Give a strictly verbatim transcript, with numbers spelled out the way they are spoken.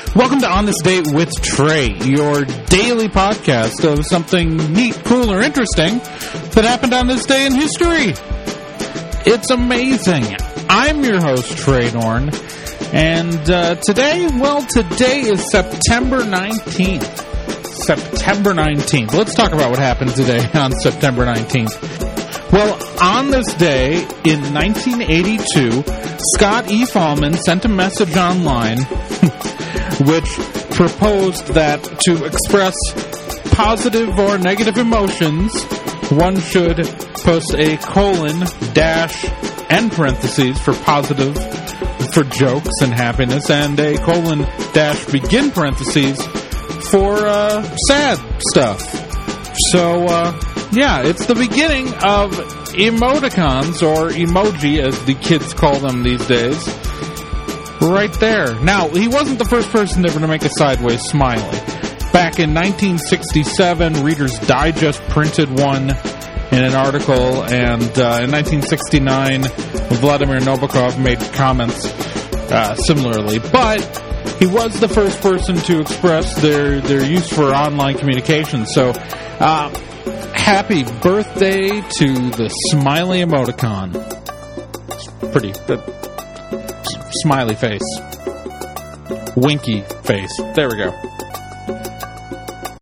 Welcome to On This Date with Trey, your daily podcast of something neat, cool, or interesting that happened on this day in history. It's amazing. I'm your host, Trey Norn, and uh, today, well, today is September nineteenth. September nineteenth. Let's talk about what happened today on September nineteenth. Well, on this day in nineteen eighty-two, Scott E. Fahlman sent a message online which proposed that to express positive or negative emotions, one should post a colon, dash, and parentheses for positive, for jokes and happiness, and a colon, dash, begin parentheses for uh, sad stuff. So, uh, yeah, it's the beginning of emoticons, or emoji as the kids call them these days. Right there. Now, he wasn't the first person ever to make a sideways smiley. Back in nineteen sixty-seven, Reader's Digest printed one in an article, and uh, in nineteen sixty-nine, Vladimir Nabokov made comments uh, similarly. But he was the first person to express their, their use for online communication. So, uh, happy birthday to the smiley emoticon. It's pretty... Uh, smiley face. Winky face. There we go.